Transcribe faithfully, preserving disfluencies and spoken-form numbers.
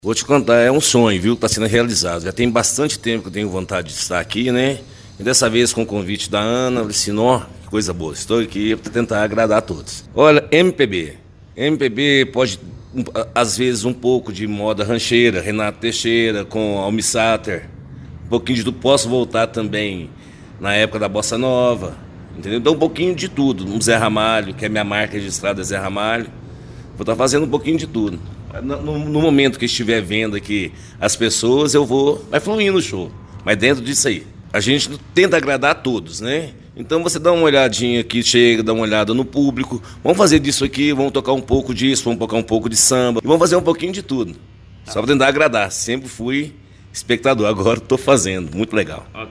Vou te contar, é um sonho, viu, que está sendo realizado. Já tem bastante tempo que eu tenho vontade de estar aqui, né? E dessa vez com o convite da Ana, eu falei assim, ó, que coisa boa, estou aqui para tentar agradar a todos. Olha, M P B. M P B pode, às vezes, um pouco de moda rancheira, Renato Teixeira com Almi Sater. Um pouquinho de tudo. Posso voltar também na época da Bossa Nova, entendeu? Então um pouquinho de tudo. Um Zé Ramalho, que é minha marca registrada, é Zé Ramalho. Vou estar fazendo um pouquinho de tudo. No, no momento que estiver vendo aqui as pessoas, eu vou... Vai fluindo o show. Mas dentro disso aí, a gente tenta agradar a todos, né? Então você dá uma olhadinha aqui, chega, dá uma olhada no público. Vamos fazer disso aqui, vamos tocar um pouco disso, vamos tocar um pouco de samba. E vamos fazer um pouquinho de tudo. Só para tentar agradar. Sempre fui espectador, agora estou fazendo. Muito legal.